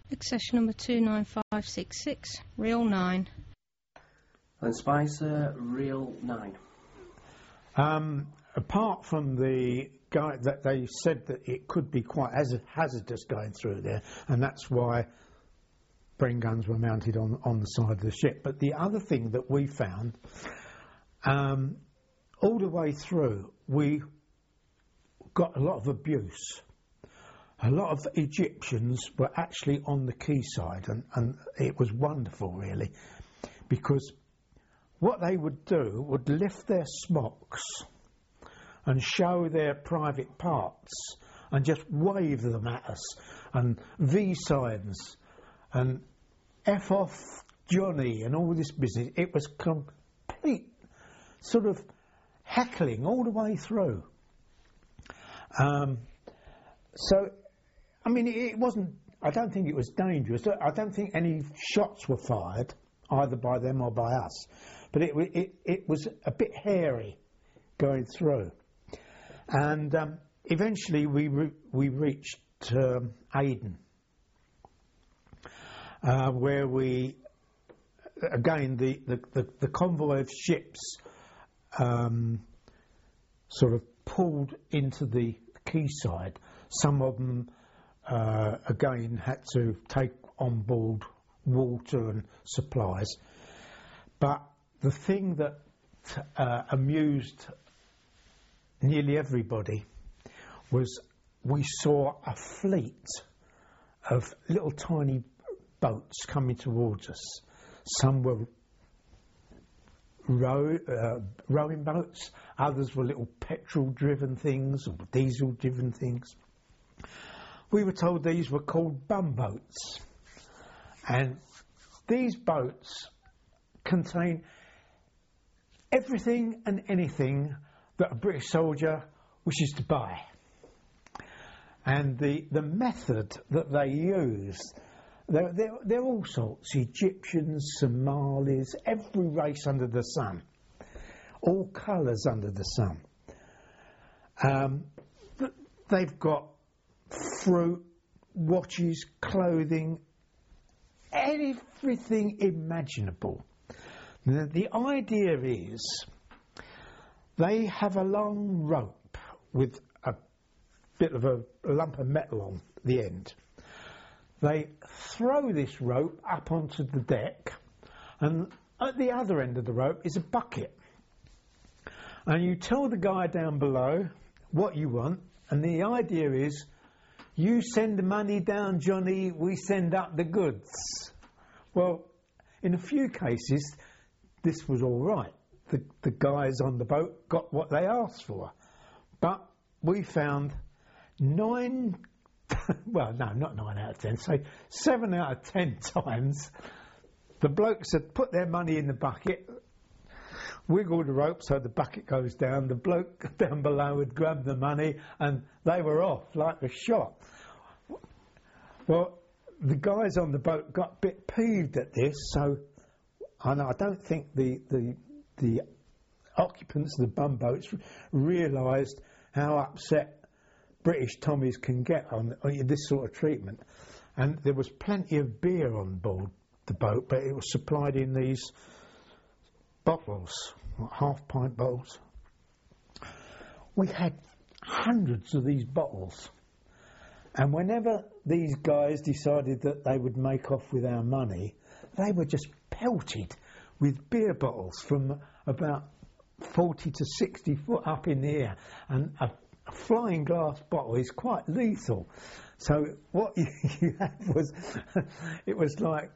Accession number 29566, reel 9. And Spicer, reel 9. Apart from the guy that they said that it could be quite hazardous going through there, and that's why Bren guns were mounted on the side of the ship. But the other thing that we found, all the way through, we got a lot of abuse. A lot of Egyptians were actually on the quayside, and it was wonderful, really, because what they would do would lift their smocks and show their private parts and just wave them at us, and V signs and F off Johnny and all this business. It was complete sort of heckling all the way through. So, I mean, it wasn't, I don't think it was dangerous. I don't think any shots were fired, either by them or by us. But it was a bit hairy going through. And eventually we reached Aden, where we, again, the convoy of ships sort of pulled into the quayside. Some of them, again, had to take on board water and supplies. But the thing that amused nearly everybody was we saw a fleet of little tiny boats coming towards us. Some were rowing boats, others were little petrol-driven things or diesel-driven things. We were told these were called bumboats, and these boats contain everything and anything that a British soldier wishes to buy. And the method that they use, they're all sorts, Egyptians, Somalis, every race under the sun, all colours under the sun. They've got fruit, watches, clothing, everything imaginable. Now, the idea is they have a long rope with a bit of a lump of metal on the end. They throw this rope up onto the deck, and at the other end of the rope is a bucket. And you tell the guy down below what you want, and the idea is you send the money down, Johnny, we send up the goods. Well, in a few cases, this was all right. The guys on the boat got what they asked for. But we found 9, well, no, not 9 out of 10, say 7 out of 10 times the blokes had put their money in the bucket, wiggled the rope so the bucket goes down, the bloke down below had grabbed the money, and they were off like a shot. Well, the guys on the boat got a bit peeved at this, so I don't think the occupants of the bumboats realised how upset British Tommies can get on this sort of treatment. And there was plenty of beer on board the boat, but it was supplied in these bottles, half-pint bottles. We had hundreds of these bottles. And whenever these guys decided that they would make off with our money, they were just pelted with beer bottles from about 40 to 60 foot up in the air. And a flying glass bottle is quite lethal. So what you had was, it was like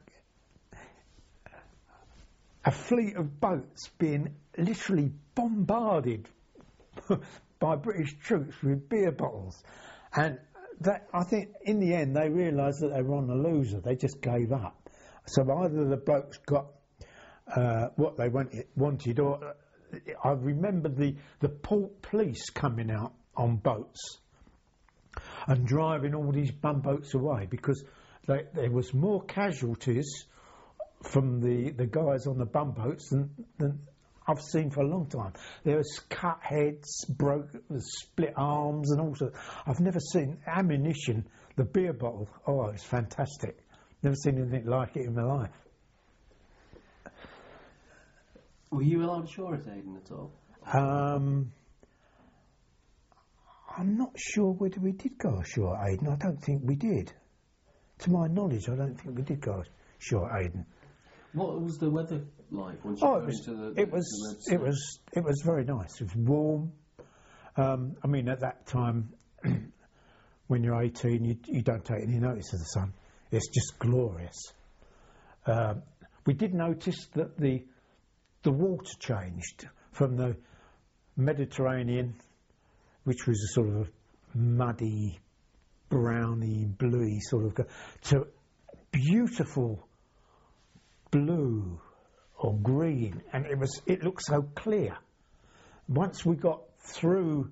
a fleet of boats being literally bombarded by British troops with beer bottles. And I think in the end they realised that they were on a loser. They just gave up. So either the blokes got what they wanted, or I remember the port police coming out on boats and driving all these bumboats away, because there was more casualties from the guys on the bumboats than I've seen for a long time. There was cut heads, split arms and all sorts. I've never seen ammunition, the beer bottle. Oh, it's fantastic. Never seen anything like it in my life. Were you allowed ashore at Aden at all? I'm not sure whether we did go ashore at Aden. I don't think we did. To my knowledge, I don't think we did go ashore at Aden. What was the weather like once you got into the it was very nice. It was warm. I mean, at that time, when you're 18, you don't take any notice of the sun. It's just glorious. We did notice that the water changed from the Mediterranean, which was a sort of a muddy, browny, bluey sort of, to beautiful blue or green, and it looked so clear. Once we got through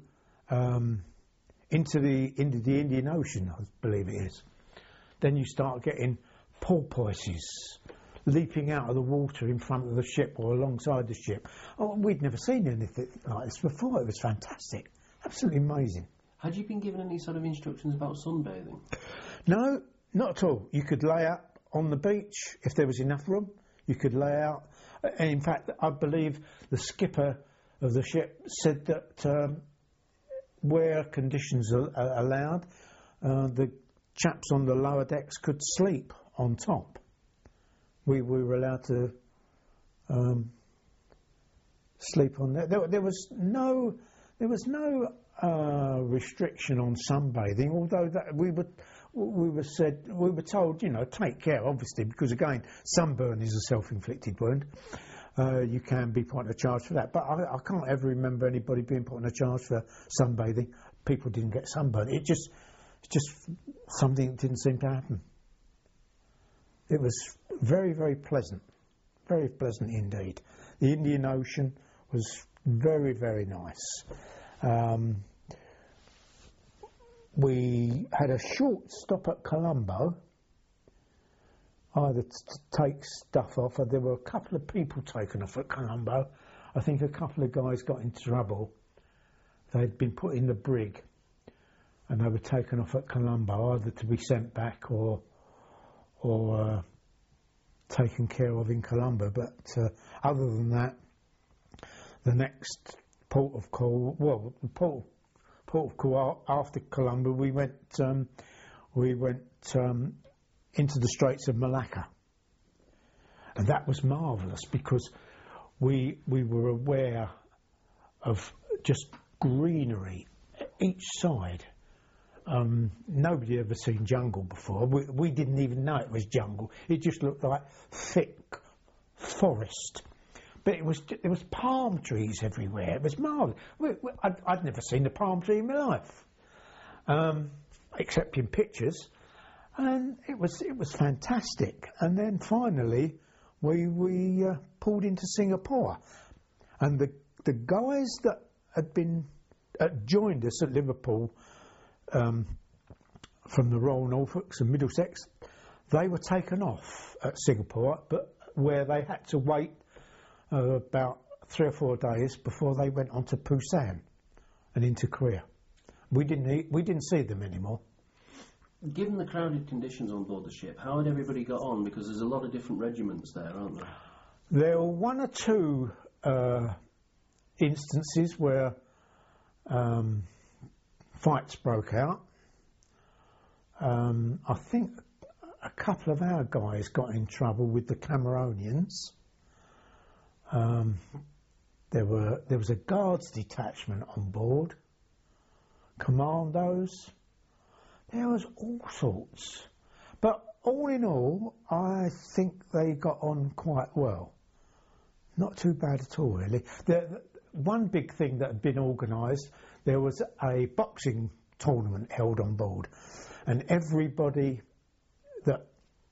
into the Indian Ocean, I believe it is, then you start getting porpoises leaping out of the water in front of the ship or alongside the ship. Oh, we'd never seen anything like this before. It was fantastic, absolutely amazing. Had you been given any sort of instructions about sunbathing? No, not at all. You could lay out on the beach if there was enough room. You could lay out. In fact, I believe the skipper of the ship said that where conditions are allowed, the chaps on the lower decks could sleep on top. We were allowed to sleep on there. There was no restriction on sunbathing, although that we were told, take care, obviously, because again, sunburn is a self-inflicted wound. You can be put on a charge for that, but I can't ever remember anybody being put on a charge for sunbathing. People didn't get sunburn. It's just something that didn't seem to happen. It was very, very pleasant indeed. The Indian Ocean was very, very nice. We had a short stop at Colombo, either to take stuff off, or there were a couple of people taken off at Colombo. I think a couple of guys got into trouble. They'd been put in the brig and they were taken off at Colombo, either to be sent back or taken care of in Colombo. But other than that, the next port of call, port of call after Colombo, we went into the Straits of Malacca, and that was marvellous because we were aware of just greenery each side. Nobody had ever seen jungle before. We didn't even know it was jungle. It just looked like thick forest. But there was palm trees everywhere. It was marvellous. I'd never seen a palm tree in my life, except in pictures, and it was fantastic. And then finally, we pulled into Singapore, and the guys that had joined us at Liverpool from the Royal Norfolks and Middlesex, they were taken off at Singapore, but where they had to wait about 3 or 4 days before they went on to Busan and into Korea. We didn't see them anymore. Given the crowded conditions on board the ship, how had everybody got on? Because there's a lot of different regiments there, aren't there? There were 1 or 2 instances where fights broke out. I think a couple of our guys got in trouble with the Cameronians. There was a guards detachment on board, commandos. There was all sorts. But all in all, I think they got on quite well. Not too bad at all, really. One big thing that had been organised, there was a boxing tournament held on board, and everybody that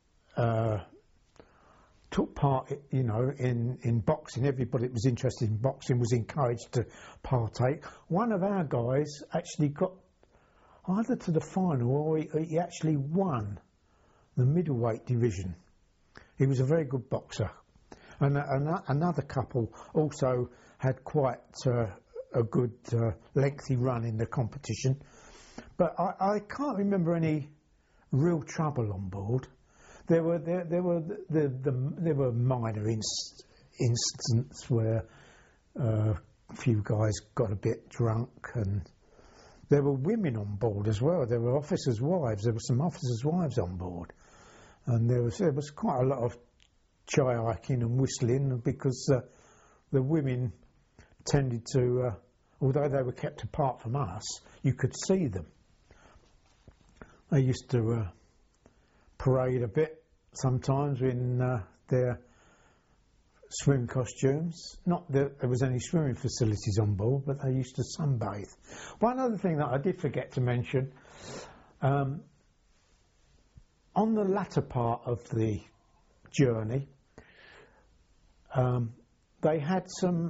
took part, in boxing, everybody that was interested in boxing was encouraged to partake. One of our guys actually got either to the final or he actually won the middleweight division. He was a very good boxer. And another couple also had quite a good lengthy run in the competition. But I can't remember any real trouble on board. There were minor instances where a few guys got a bit drunk, and there were women on board as well. There were officers' wives. There were some officers' wives on board, and there was quite a lot of chai-hiking and whistling because the women tended to, although they were kept apart from us, you could see them. They used to parade a bit sometimes in their swim costumes. Not that there was any swimming facilities on board, but they used to sunbathe. One other thing that I did forget to mention, on the latter part of the journey, they had some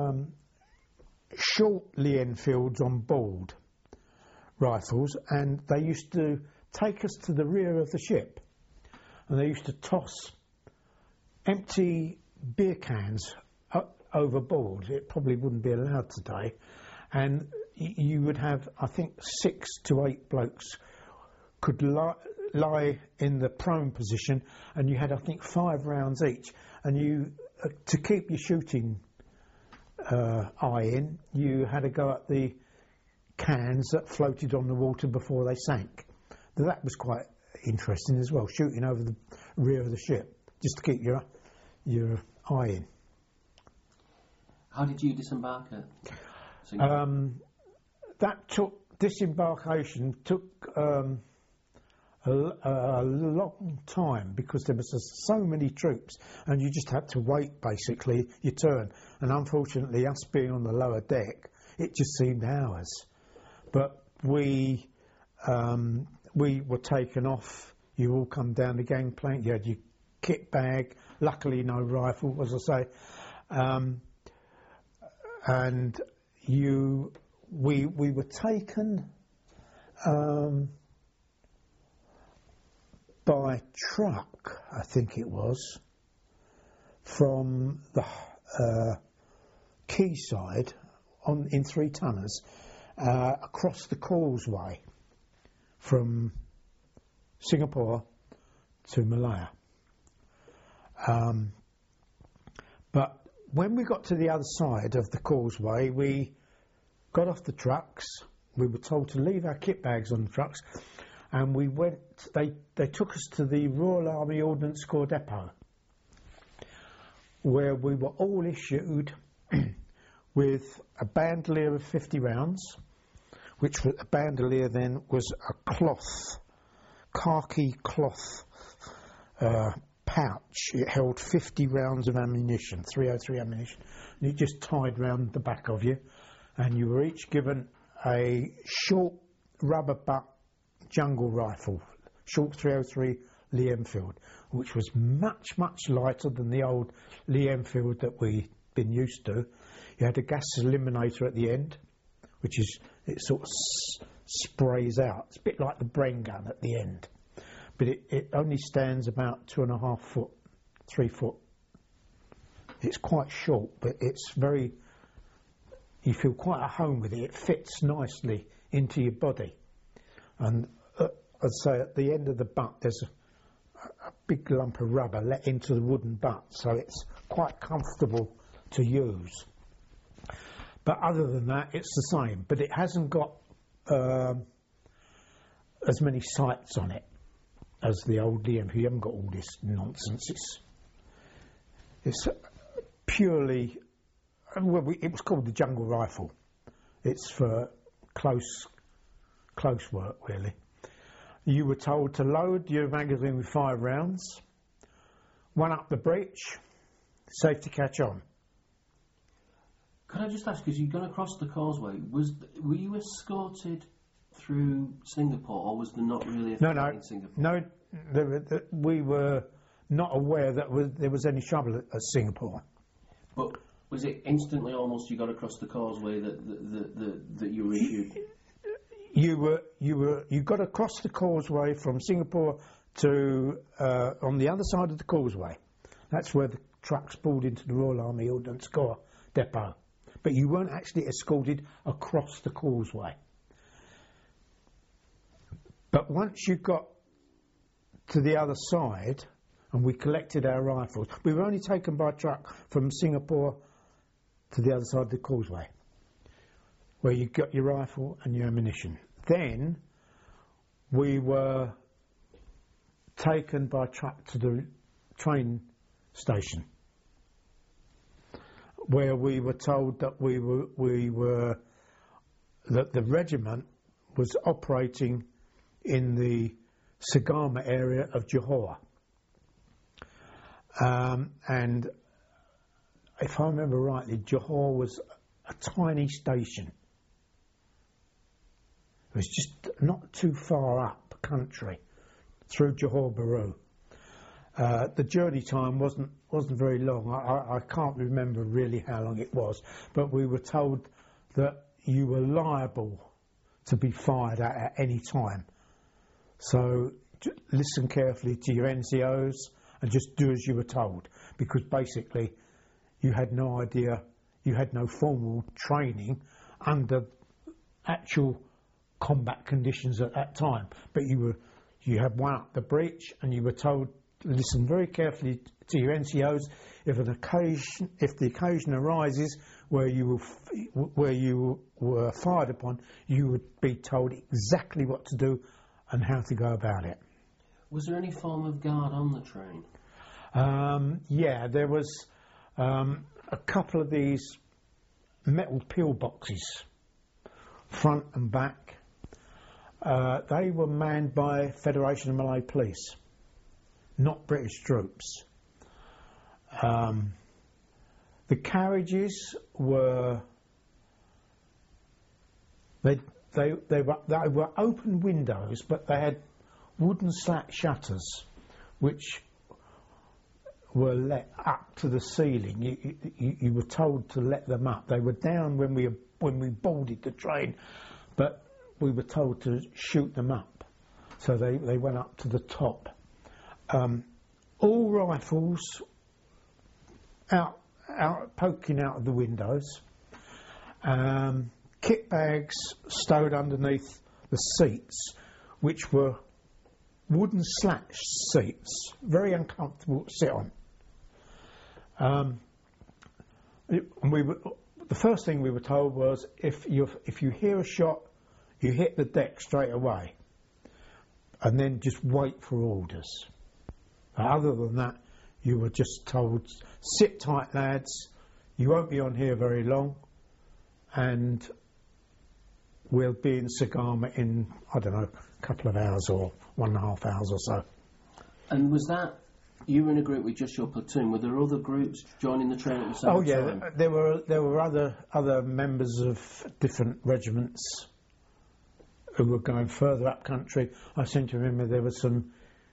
short Lee Enfields on board, rifles, and they used to take us to the rear of the ship, and they used to toss empty beer cans overboard. It probably wouldn't be allowed today, and you would have, I think, 6 to 8 blokes could lie in the prone position, and you had, I think, 5 rounds each, and you to keep your shooting eye in, you had to go at the cans that floated on the water before they sank. That was quite interesting as well, shooting over the rear of the ship just to keep your eye in. How did you disembark at Singapore? Disembarkation took a long time because there was so many troops, and you just had to wait basically your turn. And unfortunately, us being on the lower deck, it just seemed hours. But we were taken off. You all come down the gangplank. You had your kit bag. Luckily, no rifle, as I say. And we were taken by truck, I think it was, from the quayside in 3-tonners across the causeway from Singapore to Malaya. But when we got to the other side of the causeway, we got off the trucks. We were told to leave our kit bags on the trucks, and we went. They took us to the Royal Army Ordnance Corps depot, where we were all issued with a bandolier of 50 rounds, which was, a bandolier then was a khaki cloth pouch. It held 50 rounds of ammunition, 303 ammunition, and it just tied round the back of you, and you were each given a short rubber butt jungle rifle, short 303 Lee Enfield, which was much, much lighter than the old Lee Enfield that we'd been used to. You had a gas eliminator at the end, which is, it sort of sprays out. It's a bit like the Bren gun at the end, but it only stands about 2.5 foot, 3 foot. It's quite short, but it's very, you feel quite at home with it. It fits nicely into your body. And I'd say at the end of the butt there's a big lump of rubber let into the wooden butt, so it's quite comfortable to use. But other than that, it's the same. But it hasn't got as many sights on it as the old DMP. You haven't got all this nonsense. It's purely, well, it was called the jungle rifle. It's for close work, really. You were told to load your magazine with 5 rounds, 1 up the breech, safety catch on. Could I just ask, because you've gone across the causeway, were you escorted through Singapore, or was there not really a flight in Singapore? No, we were not aware that there was any trouble at Singapore. But was it instantly almost you got across the causeway that you were issued? You got across the causeway from Singapore to on the other side of the causeway. That's where the trucks pulled into the Royal Army Ordnance Corps depot. But you weren't actually escorted across the causeway. But once you got to the other side and we collected our rifles. We were only taken by truck from Singapore to the other side of the causeway, where you got your rifle and your ammunition. Then we were taken by truck to the train station, where we were told that that the regiment was operating in the Sagama area of Johor. And if I remember rightly, Johor was a tiny station. It was just not too far up country through Johor Bahru. The journey time wasn't very long. I can't remember really how long it was, but we were told that you were liable to be fired at any time. So listen carefully to your NCOs and just do as you were told, because basically you had no idea, you had no formal training under actual combat conditions at that time, but you had won up the breach and you were told, listen very carefully to your NCOs. If the occasion arises where you were fired upon, you would be told exactly what to do and how to go about it. Was there any form of guard on the train? Yeah, there was a couple of these metal pillboxes, front and back. They were manned by Federation of Malay Police, not British troops. The carriages were they were open windows, but they had wooden slat shutters, which were let up to the ceiling. You were told to let them up. They were down when we boarded the train, but we were told to shoot them up. So they went up to the top. All rifles out poking out of the windows. Kit bags stowed underneath the seats, which were wooden slat seats, very uncomfortable to sit on. The first thing we were told was if you hear a shot, you hit the deck straight away, and then just wait for orders. Other than that, you were just told, sit tight lads, you won't be on here very long, and we'll be in Sagama in, I don't know, a couple of hours or 1.5 hours or so. And was that, you were in a group with just your platoon, were there other groups joining the train at the same time? Oh yeah, there were other members of different regiments who were going further up country. I seem to remember there were some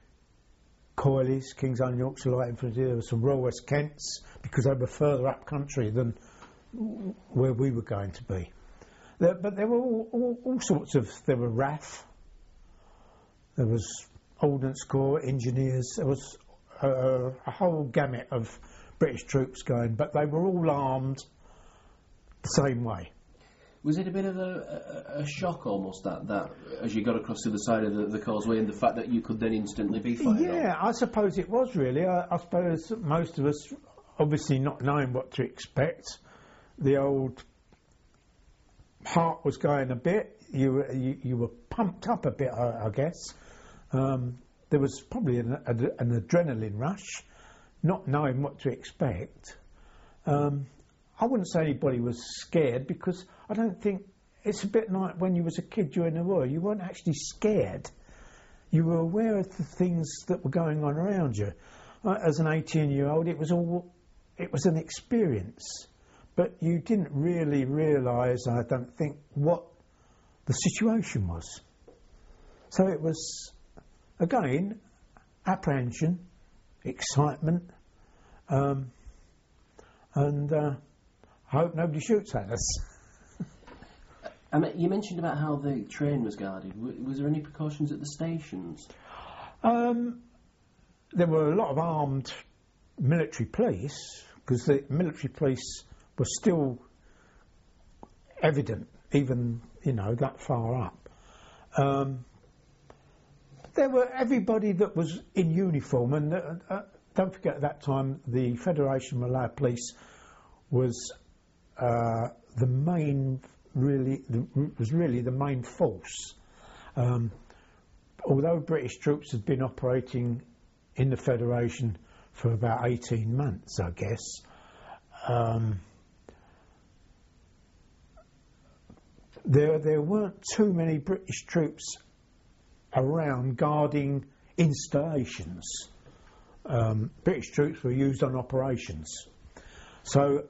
Coilies, King's Own Yorkshire Light Infantry, there were some Royal West Kents, because they were further up country than where we were going to be. But there were all sorts of, there were RAF, there was Ordnance Corps, engineers, there was a whole gamut of British troops going, but they were all armed the same way. Was it a bit of a shock almost that as you got across to the side of the causeway, and the fact that you could then instantly be fired Yeah, on? I suppose it was really. I suppose most of us, obviously not knowing what to expect, the old heart was going a bit. You were pumped up a bit, I guess. There was probably an adrenaline rush, not knowing what to expect. I wouldn't say anybody was scared, because I don't think, it's a bit like when you was a kid during the war. You weren't actually scared. You were aware of the things that were going on around you. As an 18-year-old, it was an experience, but you didn't really realise, I don't think, what the situation was. So it was, again, apprehension, excitement, and I hope nobody shoots at us. You mentioned about how the train was guarded. Was there any precautions at the stations? There were a lot of armed military police, because the military police were still evident, even, that far up. there were everybody that was in uniform, and don't forget at that time the Federation Malay Police was the main, really the main force. Although British troops had been operating in the Federation for about 18 months, I guess, there weren't too many British troops around guarding installations. British troops were used on operations. So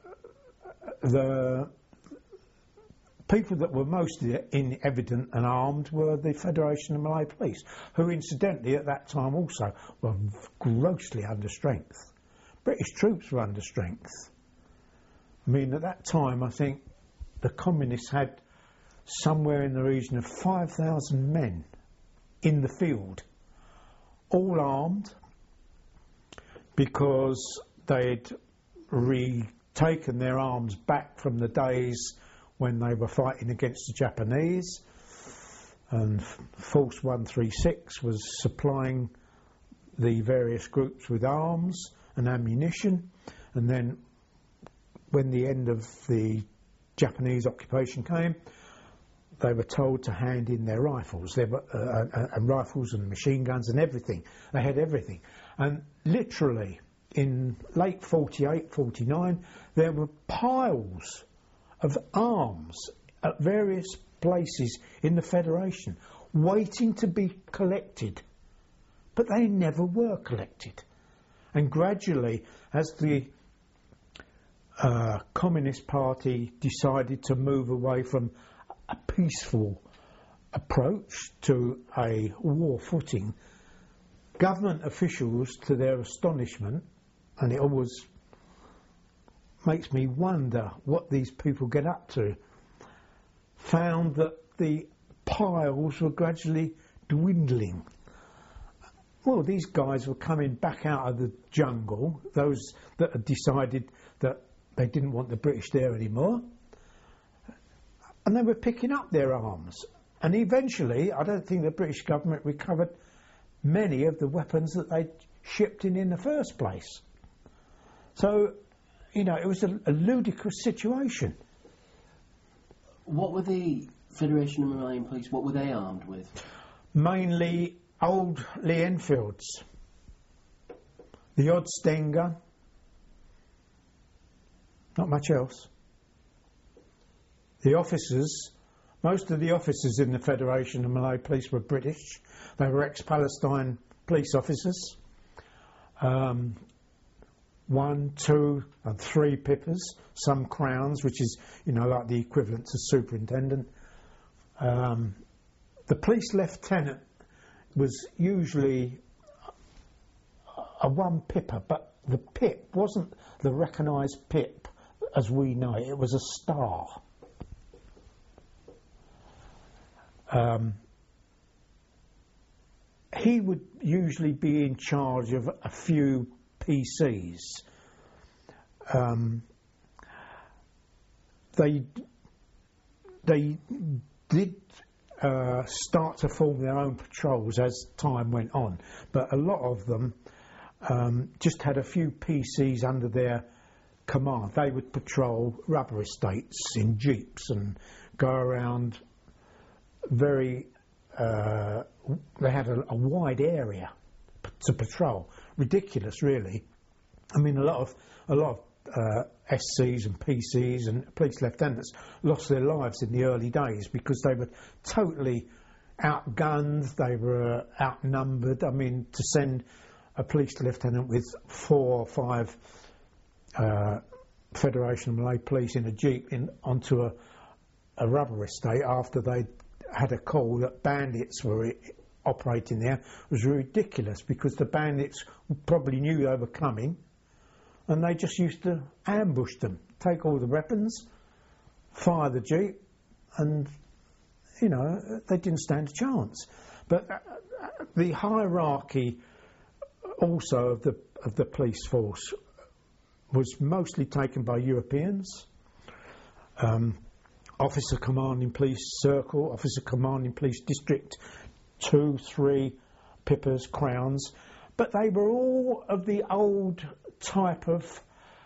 the people that were most in evident and armed were the Federation of Malay Police, who incidentally at that time also were grossly under strength. British troops were under strength. I mean, at that time I think the communists had somewhere in the region of 5,000 men in the field, all armed, because they'd retaken their arms back from the days when they were fighting against the Japanese, and Force 136 was supplying the various groups with arms and ammunition, and then when the end of the Japanese occupation came, they were told to hand in their rifles, and rifles and machine guns and everything. They had everything. And literally, in late 48, 49, there were piles of arms at various places in the Federation waiting to be collected. But they never were collected. And gradually, as the Communist Party decided to move away from a peaceful approach to a war footing, government officials, to their astonishment, and it always makes me wonder what these people get up to, found that the piles were gradually dwindling. Well, these guys were coming back out of the jungle, those that had decided that they didn't want the British there anymore, and they were picking up their arms. And eventually, I don't think the British government recovered many of the weapons that they'd shipped in the first place. So, you know, it was a ludicrous situation. What were the Federation of Malayan Police, what were they armed with? Mainly old Lee Enfields, the odd Stenger, not much else. The officers, most of the officers in the Federation of Malay Police were British. They were ex-Palestine police officers. 1, 2 and 3 pippers, some crowns, which is, you know, like the equivalent to superintendent. The police lieutenant was usually a 1 pipper, but the pip wasn't the recognised pip as we know it. It was a star. He would usually be in charge of a few PCs. They did start to form their own patrols as time went on, but a lot of them just had a few PCs under their command. They would patrol rubber estates in jeeps and go around very... they had a wide area to patrol. Ridiculous, really. I mean, a lot of SCs and PCs and police lieutenants lost their lives in the early days because they were totally outgunned, they were outnumbered. I mean, to send a police lieutenant with 4 or 5 Federation of Malay Police in a jeep onto a rubber estate after they had a call that bandits were operating there was ridiculous, because the bandits probably knew they were coming and they just used to ambush them, take all the weapons, fire the jeep, and, you know, they didn't stand a chance. But the hierarchy also of the police force was mostly taken by Europeans. Officer commanding police circle, officer commanding police district, 2, 3 pippers, crowns, but they were all of the old type of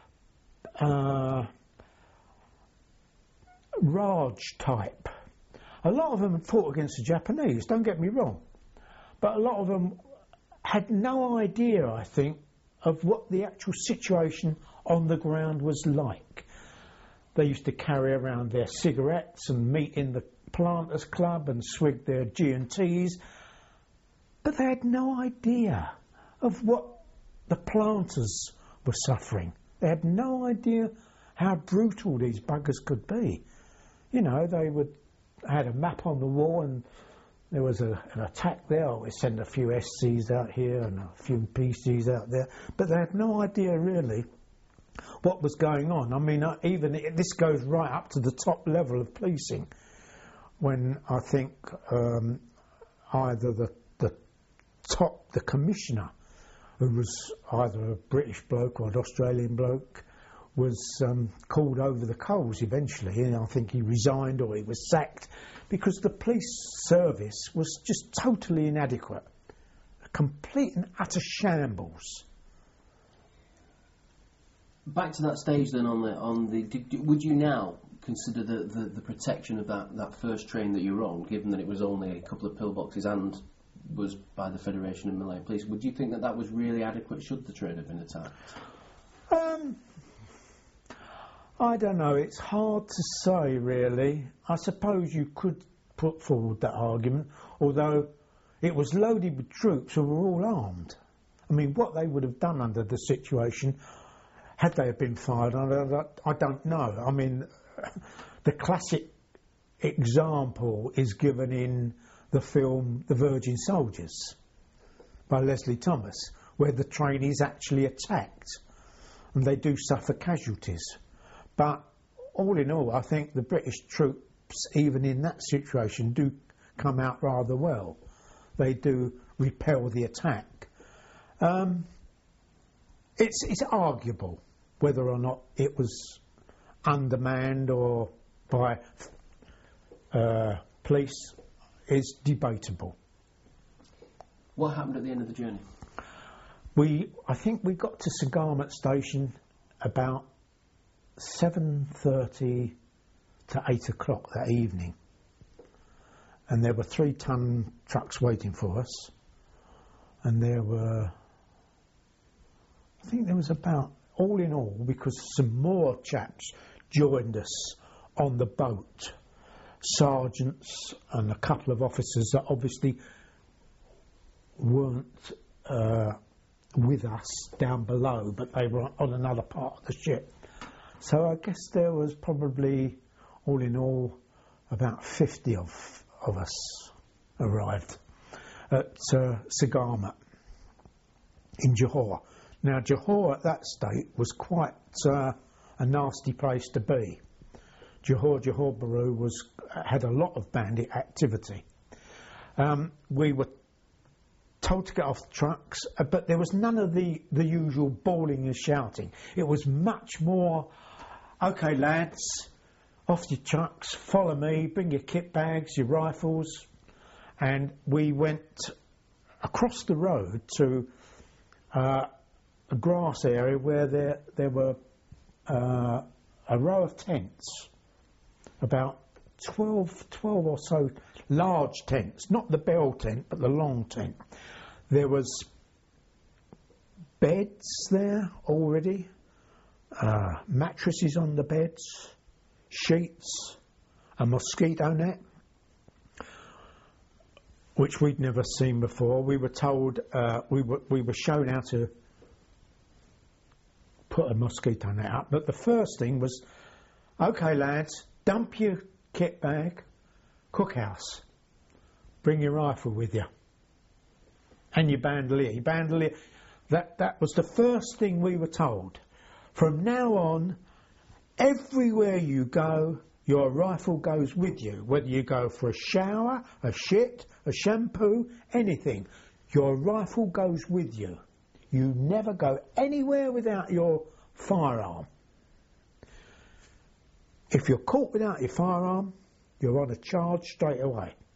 Raj type. A lot of them fought against the Japanese, don't get me wrong, but a lot of them had no idea, I think, of what the actual situation on the ground was like. They used to carry around their cigarettes and meet in the Planters Club and swig their G&Ts, but they had no idea of what the planters were suffering. They had no idea how brutal these buggers could be. You know, they had a map on the wall and there was an attack there. We sent a few SCs out here and a few PCs out there, but they had no idea really what was going on. I mean, this goes right up to the top level of policing, when I think either the commissioner, who was either a British bloke or an Australian bloke, was called over the coals eventually, and I think he resigned or he was sacked because the police service was just totally inadequate, a complete and utter shambles. Back to that stage then would you now consider the protection of that first train that you were on, given that it was only a couple of pillboxes and was by the Federation of Malay Police, would you think that was really adequate should the train have been attacked? I don't know, it's hard to say really. I suppose you could put forward that argument, although it was loaded with troops who were all armed. I mean, what they would have done under the situation, had they have been fired, I don't know. I mean, the classic example is given in the film The Virgin Soldiers by Leslie Thomas, where the train is actually attacked and they do suffer casualties. But all in all, I think the British troops, even in that situation, do come out rather well. They do repel the attack. It's arguable whether or not it was undermanned or by police is debatable. What happened at the end of the journey? I think we got to Sagarmat station about 7:30 to 8 o'clock that evening, and there were 3-ton trucks waiting for us, and I think there was about, all in all, because some more chaps joined us on the boat, sergeants and a couple of officers that obviously weren't with us down below, but they were on another part of the ship. So I guess there was probably, all in all, about 50 of us arrived at Sagarmat in Johor. Now, Johor at that state was quite a nasty place to be. Johor Bahru had a lot of bandit activity. We were told to get off the trucks, but there was none of the usual bawling and shouting. It was much more, OK lads, off your trucks, follow me, bring your kit bags, your rifles. And we went across the road to a grass area where there were a row of tents, about 12 or so large tents, not the bell tent, but the long tent. There was beds there already, mattresses on the beds, sheets, a mosquito net, which we'd never seen before. We were told, we were shown how to put a mosquito net up, but the first thing was, OK lads, dump your kit bag, cookhouse, bring your rifle with you, and your bandolier. That was the first thing we were told. From now on, everywhere you go, your rifle goes with you, whether you go for a shower, a shit, a shampoo, anything. Your rifle goes with you. You never go anywhere without your firearm. If you're caught without your firearm, you're on a charge straight away.